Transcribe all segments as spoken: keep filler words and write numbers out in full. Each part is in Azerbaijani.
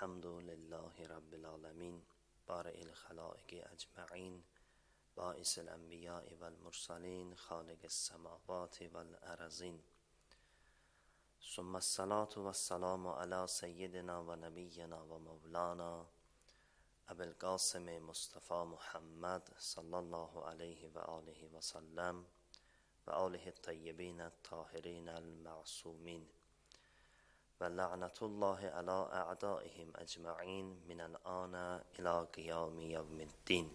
الحمد لله رب العالمين بارئ الخلائق أجمعين باعث الأنبياء والمرسلين خالق السماوات والأرضين ثم الصلاة والسلام على سيدنا ونبينا ومولانا أبي القاسم مصطفى محمد صلى الله عليه وآله وسلم وآله الطيبين الطاهرين المعصومين ولعنة الله على أعدائهم أجمعين من الآن إلى قيام يوم الدين.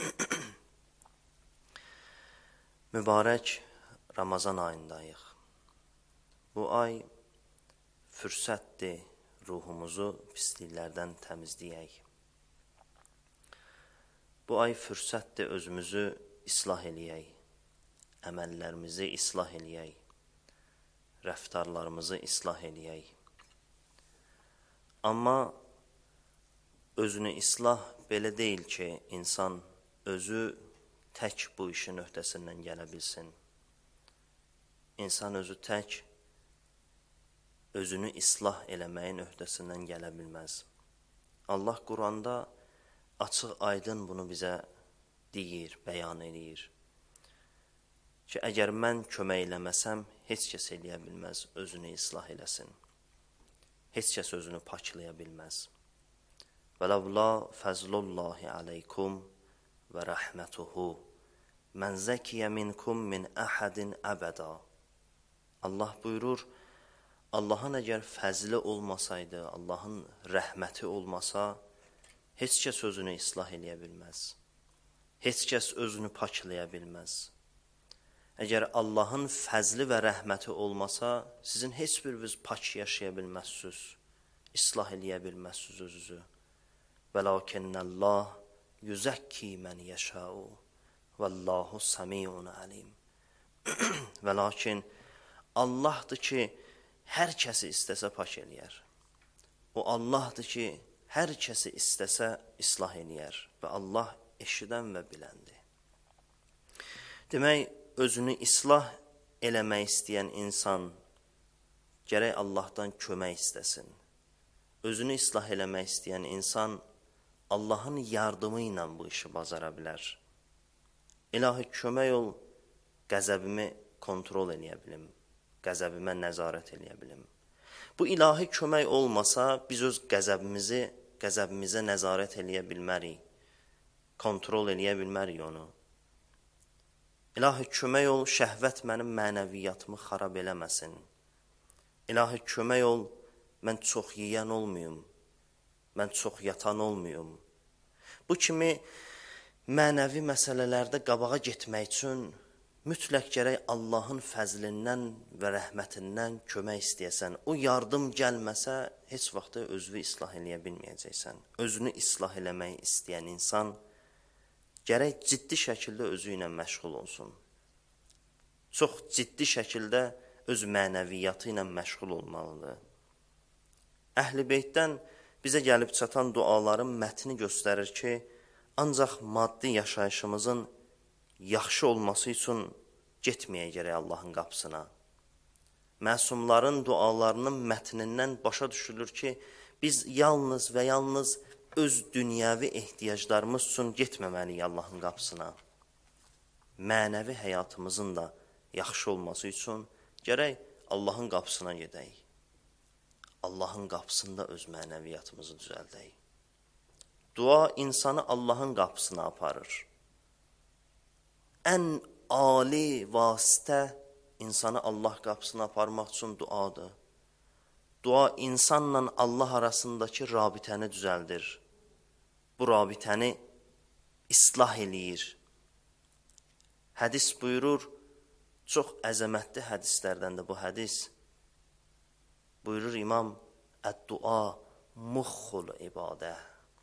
Mübarək Ramazan ayındayıq. Bu ay fürsətdir ruhumuzu pisliklərdən təmizləyək. Bu ay fürsətdir özümüzü islah eləyək, əməllərimizi islah eləyək, rəftarlarımızı islah eləyək. Amma özünü islah belə deyil ki, insan özü tək bu işin öhdəsindən gələ bilsin. İnsan özü tək özünü islah eləməyin öhdəsindən gələ bilməz. Allah Quranda açıq aydın bunu bizə deyir, bəyan eləyir. Ki, əgər mən kömək eləməsəm, heç kəs eləyə bilməz, özünü islah eləsin. Heç kəs özünü paklaya bilməz. وَلَوْلَا فَزْلُ اللّٰهِ عَلَيْكُمْ وَرَحْمَتُهُ مَنْ زَكِيَ مِنْكُمْ مِنْ أَحَدٍ أَبَدًا. Allah buyurur, Allahın əgər fəzli olmasaydı, Allahın rəhməti olmasa, heç kəs özünü islah eləyə bilməz. Heç kəs özünü paklaya bilməz. Əgər Allahın fəzli və rəhməti olmasa, sizin heç biriniz pak yaşaya bilməzsiniz, islah eləyə bilməzsiniz özünüzü. وَلَاكِنَّ يُزَكِّي مَنْ يَشَاءُ وَاللّٰهُ سَمِيعٌ عَلِيمٌ. Və lakin Allahdır ki, hər kəsi istəsə pak eləyər. O Allahdır ki, hər kəsi istəsə islah eləyər və Allah eşidən və biləndir. Demək, özünü islah eləmək istəyən insan gərək Allahdan kömək istəsin. Özünü islah eləmək istəyən insan Allahın yardımı ilə bu işi bacara bilər. İlahi kömək ol, qəzəbimi kontrol eləyə bilim, qəzəbimə nəzarət eləyə bilim. Bu ilahi kömək olmasa, biz öz qəzəbimizi, qəzəbimizə nəzarət eləyə bilmərik, kontrol eləyə bilmərik onu. İlahi kömək ol, şəhvət mənim mənəviyyatımı xarab eləməsin. İlahi kömək ol, mən çox yeyən olmayım, mən çox yatan olmayım. Bu kimi mənəvi məsələlərdə qabağa getmək üçün mütləq gərək Allahın fəzlindən və rəhmətindən kömək istəyəsən. O yardım gəlməsə, heç vaxt özünü islah eləyə bilməyəcəksən. Özünü islah eləmək istəyən insan gərək ciddi şəkildə özü ilə məşğul olsun. Çox ciddi şəkildə öz mənəviyyatı ilə məşğul olmalıdır. Əhl-i Beytdən bizə gəlib çatan duaların mətni göstərir ki, ancaq maddi yaşayışımızın yaxşı olması üçün getməyə gərək Allahın qapısına. Məsumların dualarının mətnindən başa düşülür ki, biz yalnız və yalnız öz dünyəvi ehtiyaclarımız üçün getməməliyik Allahın qapısına. Mənəvi həyatımızın da yaxşı olması üçün gərək Allahın qapısına gedək. Allahın qapısında öz mənəviyyatımızı düzəldək. Dua insanı Allahın qapısına aparır. Ən ali vasitə insanı Allah qapısına aparmaq üçün duadır. Dua insanla Allah arasındakı rabitəni düzəldir. Bu rabitəni islah eləyir. Hədis buyurur, çox əzəmətli hədislərdəndir bu hədis. Buyurur İmam, Əd-dua muxxul ibadə.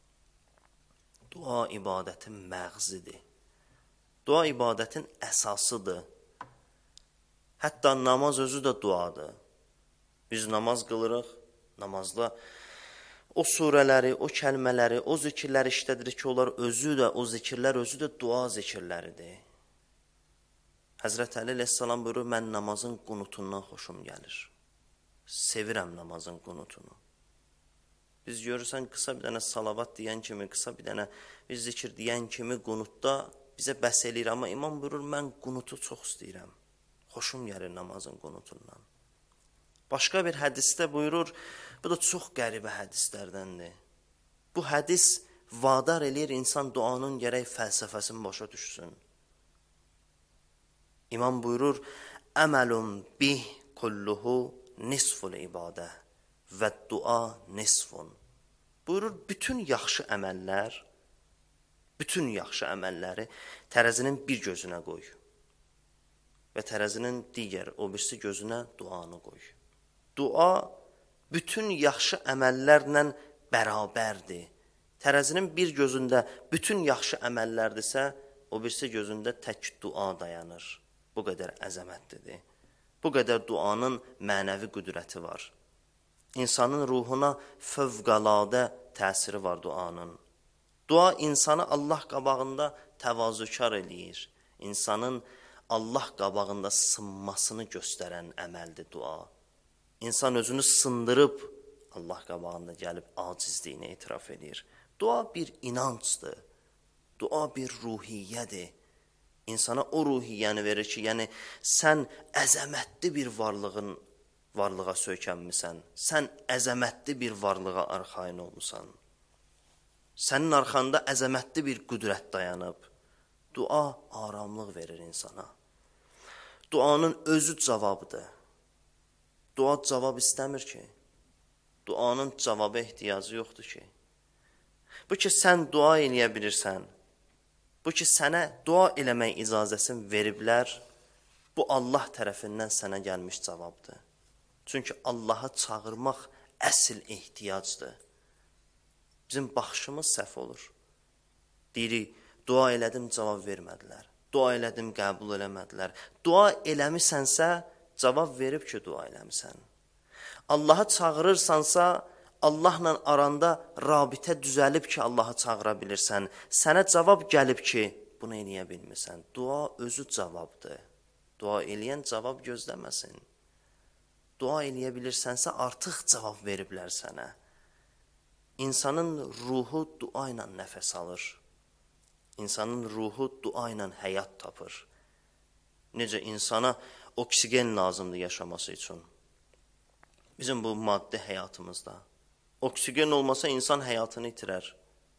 Dua ibadətin məğzidir. Dua ibadətin əsasıdır. Hətta namaz özü də duadır. Biz namaz qılırıq, namazda o surələri, o kəlmələri, o zikirləri işlədirik ki, onlar özü də, o zikirlər özü də dua zikirləridir. Həzrət Əli əleyhissalam buyurur, mən namazın qunutundan xoşum gəlir. Sevirəm namazın qunutunu. Biz görürsən, qısa bir dənə salavat deyən kimi, qısa bir dənə bir zikir deyən kimi qunutda bizə bəs eləyir. Amma imam buyurur, mən qunutu çox istəyirəm. Xoşum gəlir namazın qunutundan. Başqa bir hədisdə buyurur, bu da çox qəribə hədislərdəndir. Bu hədis vadar eləyir insan duanın gərək fəlsəfəsini başa düşsün. İmam buyurur, əməlun bih kulluhu nisful ibadə və dua nisfun. Buyurur, bütün yaxşı əməllər, bütün yaxşı əməlləri tərəzinin bir gözünə qoy və tərəzinin digər, o birisi gözünə duanı qoy. Dua bütün yaxşı əməllərlə bərabərdir. Tərəzinin bir gözündə bütün yaxşı əməllərdirsə, o birisi gözündə tək dua dayanır. Bu qədər əzəmətlidir. Bu qədər duanın mənəvi qüdrəti var. İnsanın ruhuna fövqəladə təsiri var duanın. Dua insanı Allah qabağında təvazökar eləyir. İnsanın Allah qabağında sınmasını göstərən əməldir dua. İnsan özünü sındırıb Allah qabağında gəlib acizliyini etiraf edir. Dua bir inancdır. Dua bir ruhiyyədir. İnsana o ruhiyyəni verir ki, yəni sən əzəmətli bir varlığın varlığa söykənmisən. Sən əzəmətli bir varlığa arxayın olmusan. Sənin arxanda əzəmətli bir qüdrət dayanıb. Dua aramlıq verir insana. Duanın özü cavabdır. Dua cavab istəmir ki. Duanın cavaba ehtiyacı yoxdur ki. Bu ki, sən dua eləyə bilirsən. Bu ki, sənə dua eləmək icazəsini veriblər. Bu Allah tərəfindən sənə gəlmiş cavabdır. Çünki Allaha çağırmaq əsl ehtiyacdır. Bizim baxışımız səhv olur. Deyirik, dua elədim, cavab vermədilər. Dua elədim, qəbul eləmədilər. Dua eləmisənsə, cavab verib ki, dua eləmisən. Allaha çağırırsansa, Allahla aranda rabitə düzəlib ki, Allaha çağıra bilirsən. Sənə cavab gəlib ki, bunu eləyə bilmirsən. Dua özü cavabdır. Dua eləyən cavab gözləməsin. Dua eləyə bilirsənsə, artıq cavab veriblər sənə. İnsanın ruhu dua ilə nəfəs alır. İnsanın ruhu dua ilə həyat tapır. Necə insana oksigen lazımdır yaşaması üçün. Bizim bu maddi həyatımızda. Oksigen olmasa insan həyatını itirər.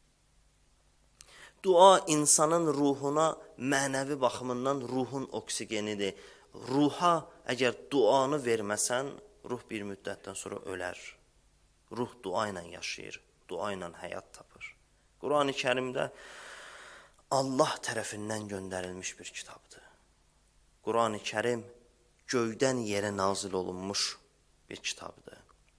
Dua insanın ruhuna mənəvi baxımından ruhun oksigenidir. Ruha əgər duanı verməsən, ruh bir müddətdən sonra ölər. Ruh dua ilə yaşayır, dua ilə həyat tapır. Quran-ı Kərimdə Allah tərəfindən göndərilmiş bir kitabdır. Quran-ı Kərim göydən yerə nazil olunmuş bir kitabdır.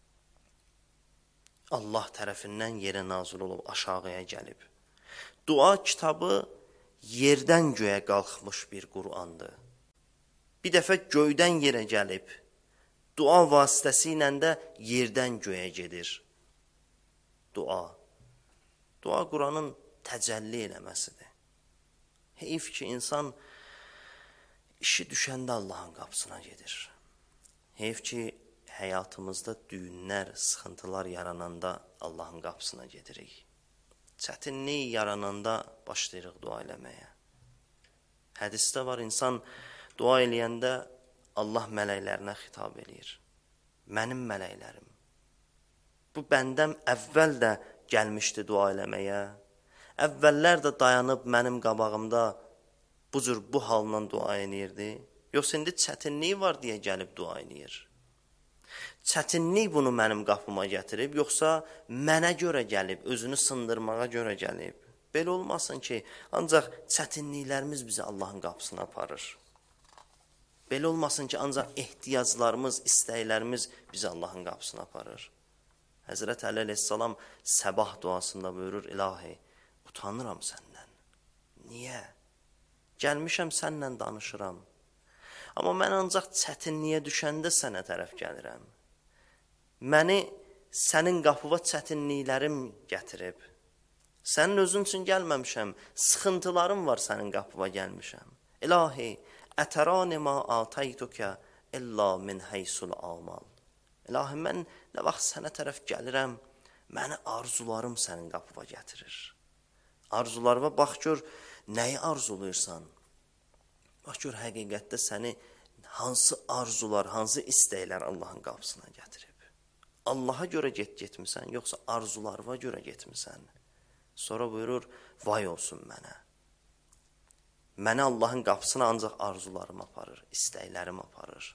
Allah tərəfindən yerə nazil olub aşağıya gəlib. Dua kitabı yerdən göyə qalxmış bir Qurandır. Bir dəfə göydən yerə gəlib, dua vasitəsilə də yerdən göyə gedir. Dua. Dua Quranın təcəlli eləməsidir. Heyf ki, insan işi düşəndə Allahın qapısına gedir. Heyf ki, həyatımızda düyünlər, sıxıntılar yarananda Allahın qapısına gedirik. Çətinlik yarananda başlayırıq dua eləməyə. Hədisdə var, insan dua eləyəndə Allah mələklərinə xitab eləyir. Mənim mələklərim. Bu bəndəm əvvəl də gəlmişdi dua eləməyə. Əvvəllər də dayanıb mənim qabağımda bu cür bu halla dua eləyirdi. Yoxsa indi çətinlik var deyə gəlib dua eləyir. Çətinlik bunu mənim qapıma gətirib, yoxsa mənə görə gəlib, özünü sındırmağa görə gəlib. Belə olmasın ki, ancaq çətinliklərimiz bizi Allahın qapısına aparır. Belə olmasın ki, ancaq ehtiyaclarımız, istəklərimiz bizi Allahın qapısına aparır. Həzrət Əli əleyhissalam səbah duasında buyurur, İlahi, utanıram səndən. Niyə? Gəlmişəm səndən danışıram. Amma mən ancaq çətinliyə düşəndə sənə tərəf gəlirəm. Məni sənin qapıva çətinliklərim gətirib. Sənin özün üçün gəlməmişəm, sıxıntılarım var sənin qapıva gəlmişəm. İlahi, ətərani ma ataytukə illa min heysul amal. İlahi, mən nə vaxt sənə tərəf gəlirəm, Məni arzularım sənin qapıva gətirir. Arzularıma bax gör, nəyi arzuluyursan? Bax gör, həqiqətdə səni hansı arzular, hansı istəklər Allahın qapısına gətirib. Allaha görə get getmisən, yoxsa arzularıma görə getmisən? Sonra buyurur, vay olsun mənə. Məni Allahın qapısına ancaq arzularım aparır, istəklərim aparır.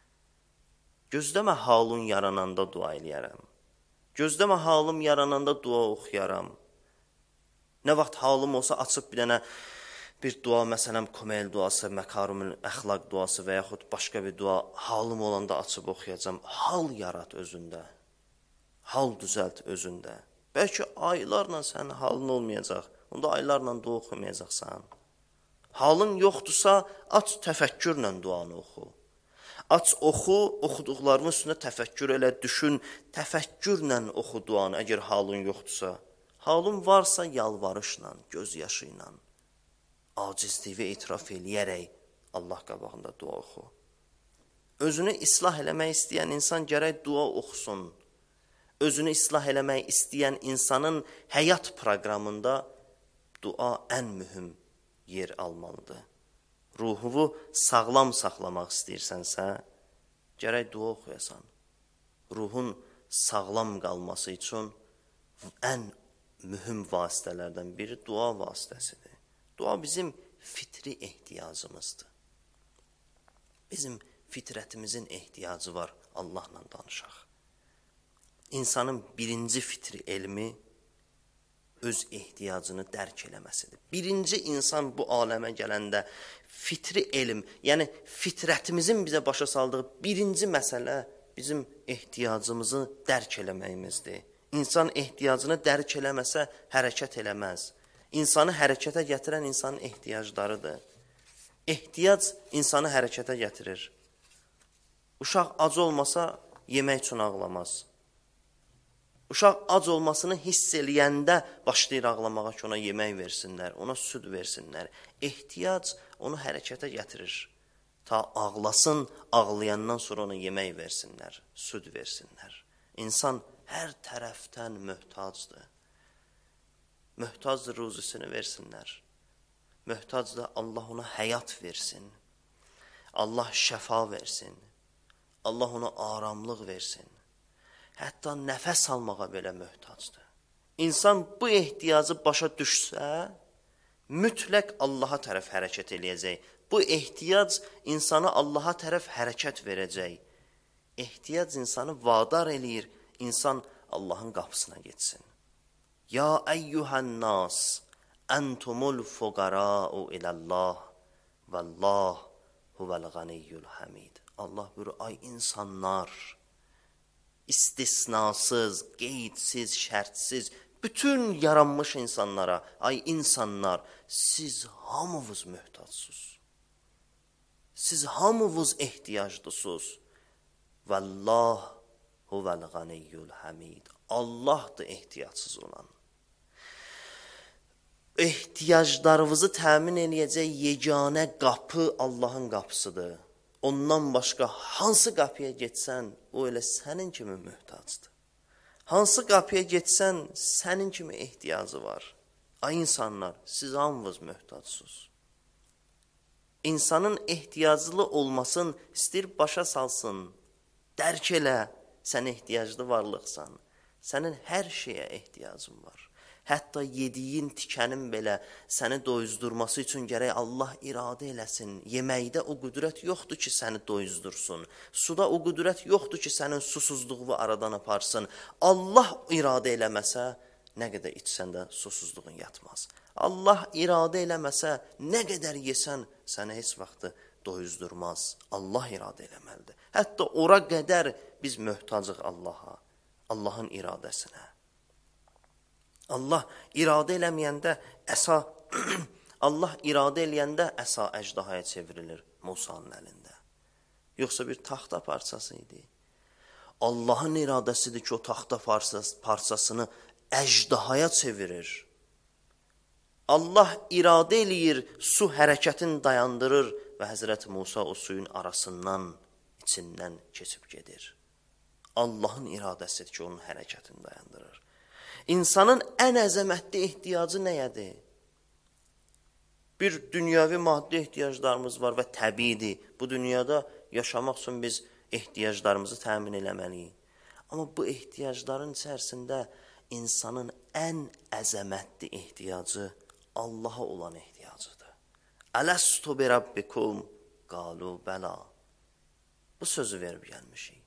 Gözləmə halın yarananda dua eləyərəm. Gözləmə halım yarananda dua oxuyaram. Nə vaxt halım olsa açıb bir dənə bir dua, məsələn, komel duası, məkarımın əxlaq duası və yaxud başqa bir dua halım olanda açıb oxuyacam. Hal yarat özündə. Hal düzəlt özündə. Bəlkə aylarla sənin halın olmayacaq. Onda aylarla dua oxumayacaqsan. Halın yoxdursa, aç təfəkkürlə duanı oxu. Aç oxu, oxuduqlarının üstündə təfəkkür elə, düşün, təfəkkürlə oxu duanı, əgər halın yoxdursa. Halın varsa yalvarışla, gözyaşı ilə, acizliyi etiraf eləyərək Allah qabağında dua oxu. Özünü islah eləmək istəyən insan gərək dua oxusun. Özünü islah eləmək istəyən insanın həyat proqramında dua ən mühüm yer almalıdır. Ruhunu sağlam saxlamaq istəyirsənsə, gərək dua oxuyasan. Ruhun sağlam qalması üçün ən mühüm vasitələrdən biri dua vasitəsidir. Dua bizim fitri ehtiyacımızdır. Bizim fitrətimizin ehtiyacı var Allahla danışaq. İnsanın birinci fitri elmi öz ehtiyacını dərk eləməsidir. Birinci insan bu aləmə gələndə fitri elm, yəni fitrətimizin bizə başa saldığı birinci məsələ bizim ehtiyacımızı dərk eləməyimizdir. İnsan ehtiyacını dərk eləməsə hərəkət eləməz. İnsanı hərəkətə gətirən insanın ehtiyaclarıdır. Ehtiyac insanı hərəkətə gətirir. Uşaq ac olmasa yemək üçün ağlamaz. Uşaq ac olmasını hiss eləyəndə başlayır ağlamağa ki, ona yemək versinlər, ona süd versinlər. Ehtiyac onu hərəkətə gətirir. Ta ağlasın, ağlayandan sonra ona yemək versinlər, süd versinlər. İnsan hər tərəfdən möhtacdır. Möhtacdır ruzisini versinlər. Möhtacdır Allah ona həyat versin. Allah şəfa versin. Allah ona aramlıq versin. Hətta nəfəs almağa belə möhtacdır. İnsan bu ehtiyacı başa düşsə, mütləq Allaha tərəf hərəkət eləyəcək. Bu ehtiyac insana Allaha tərəf hərəkət verəcək. Ehtiyac insanı vadar eləyir, insan Allahın qapısına getsin. Ya əyyuhən nas, əntumul fuqara'u iləllah, vəllah huvəl ganiyyul hamid. Allah buyurur, ay insanlar, istisnasız, qeydsiz, şərtsiz, bütün yaranmış insanlara, ay insanlar, siz hamınız möhtacsınız. Siz hamınız ehtiyaclısınız. Vallah huvel ganiyyul hamid. Allahdır ehtiyacsız olan. Ehtiyaclarınızı təmin eləyəcək yeganə qapı Allahın qapısıdır. Ondan başqa hansı qapıya getsən, o elə sənin kimi möhtacdır. Hansı qapıya getsən, sənin kimi ehtiyacı var. Ay insanlar, siz hamınız möhtacsınız. İnsanın ehtiyaclı olmasın, istəyir başa salsın, dərk elə, sən ehtiyaclı varlıqsan. Sənin hər şeyə ehtiyacın var. Hətta yediyin tikənin belə səni doyuzdurması üçün gərək Allah iradə eləsin. Yeməkdə o qüdrət yoxdur ki, səni doyuzdursun. Suda o qüdrət yoxdur ki, sənin susuzluğu aradan aparsın. Allah iradə eləməsə, nə qədər içsən də susuzluğun yatmaz. Allah iradə eləməsə, nə qədər yesən, səni heç vaxtı doyuzdurmaz. Allah iradə eləməlidir. Hətta ora qədər biz möhtacıq Allaha, Allahın iradəsinə. Allah iradə eləməyəndə əsa, Allah iradə eləyəndə əsa əjdahaya çevrilir Musanın əlində. Yoxsa bir taxta parçası idi. Allahın iradəsidir ki, o taxta parçasını əjdahaya çevirir. Allah iradə eləyir, su hərəkətini dayandırır və Həzrəti Musa o suyun arasından, içindən keçib gedir. Allahın iradəsidir ki, onun hərəkətini dayandırır. İnsanın ən əzəmətli ehtiyacı nəyədir? Bir dünyavi maddi ehtiyaclarımız var və təbiidir. Bu dünyada yaşamaq üçün biz ehtiyaclarımızı təmin eləməliyik. Amma bu ehtiyacların içərisində insanın ən əzəmətli ehtiyacı Allaha olan ehtiyacıdır. Ələstu bi rabbikum qalu bəla. Bu sözü verib gəlmişik.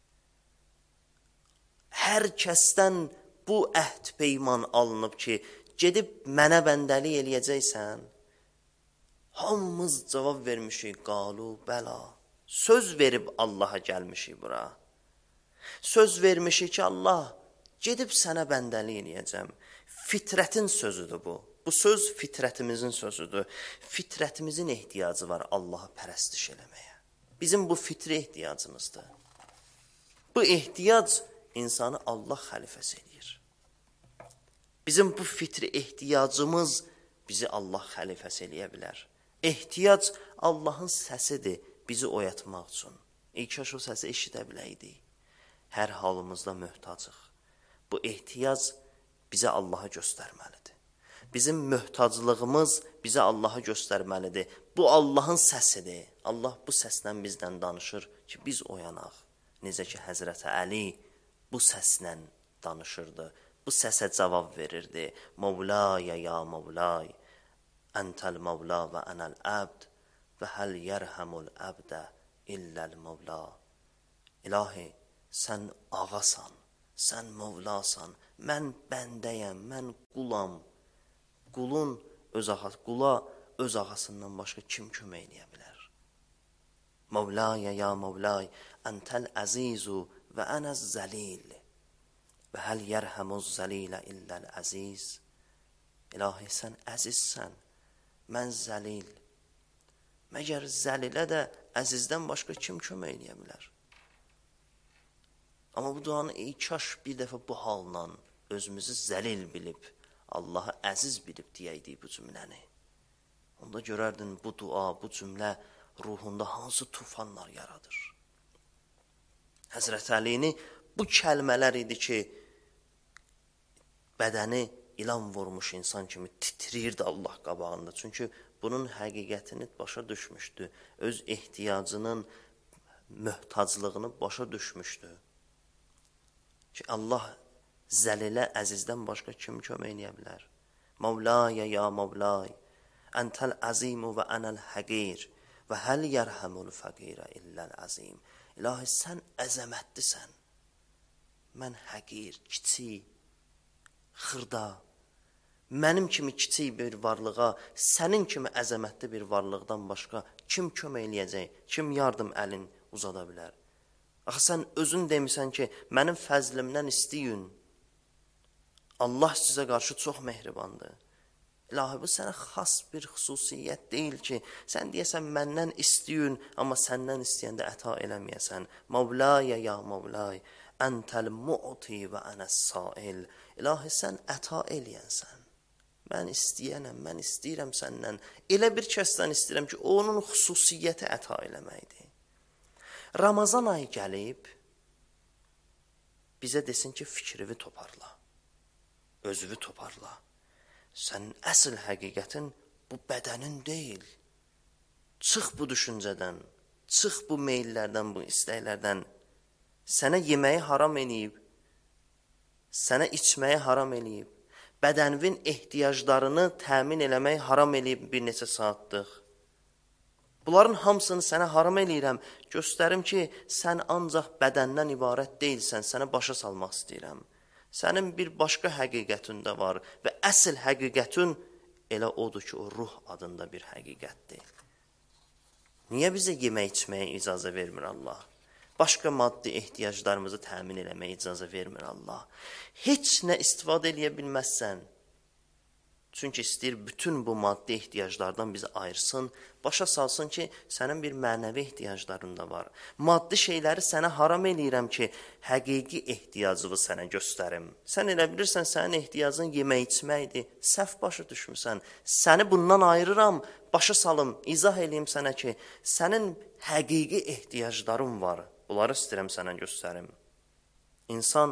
Hər kəsdən bu əhd peyman alınıb ki, gedib mənə bəndəlik eləyəcəksən. Hamımız cavab vermişik, qalu bəla. Söz verib Allaha gəlmişik bura. Söz vermişik ki, Allah, gedib sənə bəndəlik eləyəcəm. Fitrətin sözüdür bu. Bu söz fitrətimizin sözüdür. Fitrətimizin ehtiyacı var Allahı pərəstiş eləməyə. Bizim bu fitri ehtiyacımızdır. Bu ehtiyac insanı Allah xəlifəsi eləyir. Bizim bu fitri ehtiyacımız bizi Allah xəlifəsi eləyə bilər. Ehtiyac Allahın səsidir bizi oyatmaq üçün. İlk o səsi eşidə biləydik. Hər halımızda möhtacıq. Bu ehtiyac bizə Allaha göstərməlidir. Bizim möhtaclığımız bizə Allaha göstərməlidir. Bu Allahın səsidir. Allah bu səslə bizdən danışır ki, biz oyanaq. Necə ki, Həzrəti Əli bu səslə danışırdı. Bu səsə cavab verirdi. Mevlaya ya Mevlay, Entəl Mevla və ənəl əbd və həl yərhəmul əbdə illəl Mevla. İlahi, sən ağasan, sən Mevlasan, mən bəndəyəm, mən qulam. Qulun öz ağası, qula öz ağasından başqa kim kömək eləyə bilər? Mevlaya ya Mevlay, Entəl əzizu və ənəz zəlil və həl yərhəmuz zəlilə illəl əziz. İlahi, sən əzizsən, mən zəlil. Məgər zəlilə də əzizdən başqa kim kömək eləyə bilər? Amma bu duanı ey kaş bir dəfə bu halla özümüzü zəlil bilib, Allahı əziz bilib deyəydik bu cümləni. Onda görərdin bu dua, bu cümlə ruhunda hansı tufanlar yaradır. Həzrət Əlini bu kəlmələr idi ki, bədəni ilan vurmuş insan kimi titrirdi Allah qabağında. Çünki bunun həqiqətini başa düşmüşdü. Öz ehtiyacının möhtaclığını başa düşmüşdü. Ki Allah zəlilə əzizdən başqa kim kömək eləyə bilər? Mevlaya ya Mevlay, Entəl əzimu və ənəl həqir və həl yərhəmul fəqirə illəl əzim. İlahi, sən əzəmətlisən. Mən həqir, kiçik, xırda, mənim kimi kiçik bir varlığa, sənin kimi əzəmətli bir varlıqdan başqa kim kömək eləyəcək, kim yardım əlin uzada bilər? Axı, sən özün demisən ki, mənim fəzlimdən istəyin. Allah sizə qarşı çox mehribandır. İlahi, bu sənə xas bir xüsusiyyət deyil ki, sən deyəsən məndən istəyin, amma səndən istəyəndə əta eləməyəsən. Mevlaya ya Mevlay, Entəl mu'ti və ənəs sail. İlahi, sən əta eləyənsən. Mən istəyənəm, mən istəyirəm səndən. Elə bir kəsdən istəyirəm ki, onun xüsusiyyəti əta eləməkdir. Ramazan ayı gəlib, bizə desin ki, fikrivi toparla, özünü toparla. Sən əsl həqiqətin bu bədənin deyil. Çıx bu düşüncədən, çıx bu meyillərdən, bu istəklərdən. Sənə yeməyi haram eləyib, sənə içməyi haram eləyib, bədənvin ehtiyaclarını təmin eləməyi haram eləyib bir neçə saatlıq. Bunların hamısını sənə haram eləyirəm, göstərim ki, sən ancaq bədəndən ibarət deyilsən, sənə başa salmaq istəyirəm. Sənin bir başqa həqiqətin də var və əsl həqiqətin elə odur ki, o ruh adında bir həqiqətdir. Niyə bizə yemək içməyə icazə vermir Allah? Başqa maddi ehtiyaclarımızı təmin eləməyə icazə vermir Allah. Heç nə istifadə eləyə bilməzsən. Çünki istəyir bütün bu maddi ehtiyaclardan bizi ayırsın, başa salsın ki, sənin bir mənəvi ehtiyacların da var. Maddi şeyləri sənə haram eləyirəm ki, həqiqi ehtiyacını sənə göstərim. Sən elə bilirsən, sənin ehtiyacın yemək içməkdir, səhv başa düşmüsən. Səni bundan ayırıram, başa salım, izah eləyim sənə ki, sənin həqiqi ehtiyacların var. Bunları istəyirəm sənə göstərim. İnsan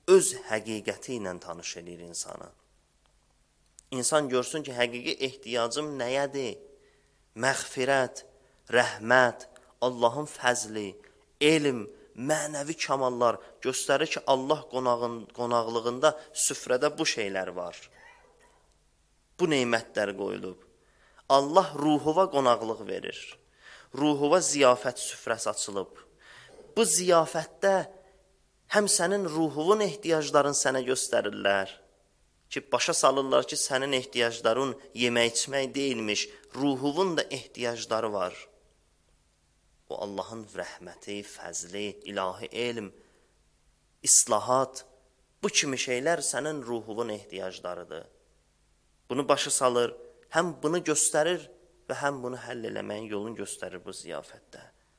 öz həqiqəti ilə tanış edir insanı. İnsan görsün ki, həqiqi ehtiyacım nəyədir? Məğfirət, rəhmət, Allahın fəzli, elm, mənəvi kamallar göstərir ki, Allah qonağın, qonaqlığında süfrədə bu şeylər var. Bu neymətlər qoyulub. Allah ruhuva qonaqlıq verir. Ruhuva ziyafət süfrəsi açılıb. Bu ziyafətdə həm sənin ruhuvun ehtiyacların sənə göstərirlər ki, başa salırlar ki, sənin ehtiyacların yemək içmək deyilmiş, ruhuvun da ehtiyacları var. O Allahın rəhməti, fəzli, ilahi elm, islahat, bu kimi şeylər sənin ruhuvun ehtiyaclarıdır. Bunu başa salır, həm bunu göstərir və həm bunu həll eləməyin yolunu göstərir bu ziyafətdə.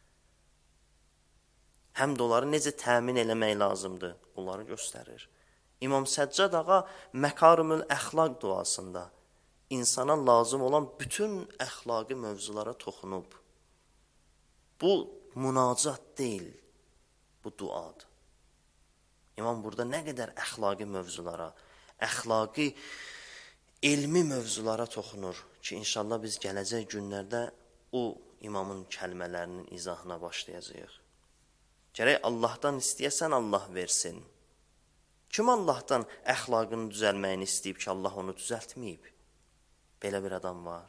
Həm də onları necə təmin eləmək lazımdır, onları göstərir. İmam Səccad ağa Məkarimül Əxlaq duasında insana lazım olan bütün əxlaqi mövzulara toxunub. Bu münacat deyil, bu duadır. İmam burada nə qədər əxlaqi mövzulara, əxlaqi elmi mövzulara toxunur ki, inşallah biz gələcək günlərdə o imamın kəlmələrinin izahına başlayacağıq. Gərək Allahdan istəyəsən, Allah versin. Kim Allahdan əxlaqını düzəlməyini istəyib ki, Allah onu düzəltməyib? Belə bir adam var.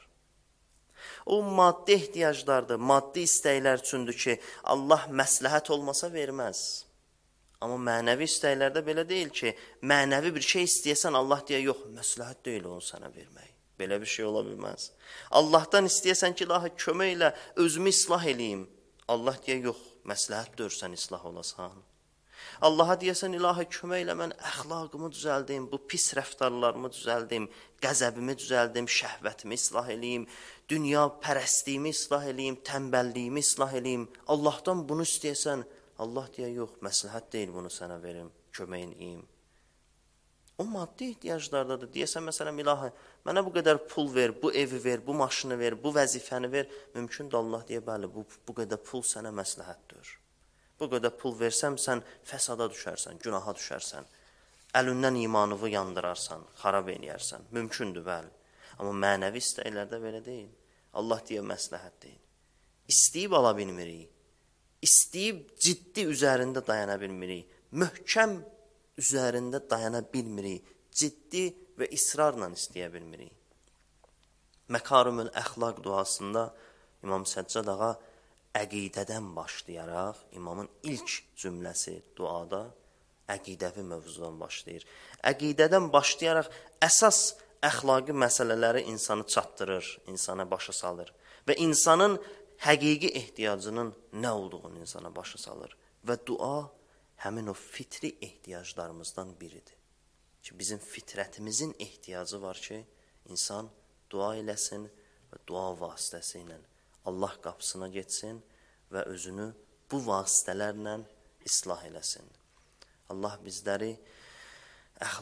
O maddi ehtiyaclardır, maddi istəklər üçündür ki, Allah məsləhət olmasa verməz. Amma mənəvi istəklərdə belə deyil ki, mənəvi bir şey istəyəsən Allah deyə, yox, məsləhət deyil onu sənə vermək. Belə bir şey ola bilməz. Allahdan istəyəsən ki, ilahi kömək ilə özümü islah eləyim. Allah deyə, yox, məsləhət dörsən islah olasan. Allaha deyəsən, ilahi kömək ilə mən əxlaqımı düzəldim, bu pis rəftarlarımı düzəldim, qəzəbimi düzəldim, şəhvətimi islah eləyim, dünya pərəstliyimi islah eləyim, tənbəlliyimi islah eləyim. Allahdan bunu istəyəsən, Allah deyə, yox, məsləhət deyil bunu sənə verim, köməyin iyim. O maddi ehtiyaclardadır. Deyəsən, məsələn, ilahi, mənə bu qədər pul ver, bu evi ver, bu maşını ver, bu vəzifəni ver. Mümkündür Allah deyə, bəli, bu, bu qədər pul sənə məsləhətdir. Bu qədər pul versəm, sən fəsada düşərsən, günaha düşərsən, əlindən imanını yandırarsan, xarab eləyərsən. Mümkündür, bəli. Amma mənəvi istəklərdə belə deyil. Allah deyə məsləhət deyil. İstəyib ala bilmirik. İstəyib ciddi üzərində dayana bilmirik. Möhkəm üzərində dayana bilmirik. Ciddi və israrla istəyə bilmirik. Məkarimül Əxlaq duasında İmam Səccad ağa əqidədən başlayaraq, imamın ilk cümləsi duada əqidəvi mövzudan başlayır. Əqidədən başlayaraq əsas əxlaqi məsələləri insanı çatdırır, insana başa salır və insanın həqiqi ehtiyacının nə olduğunu insana başa salır. Və dua həmin o fitri ehtiyaclarımızdan biridir. Ki, bizim fitrətimizin ehtiyacı var ki, insan dua eləsin və dua vasitəsi ilə Allah qapısına getsin və özünü bu vasitələrlə islah eləsin. Allah bizləri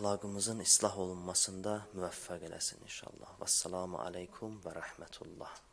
əxlaqımızın islah olunmasında müvəffəq eləsin inşallah. Vəssalamu aleykum və rəhmətullah.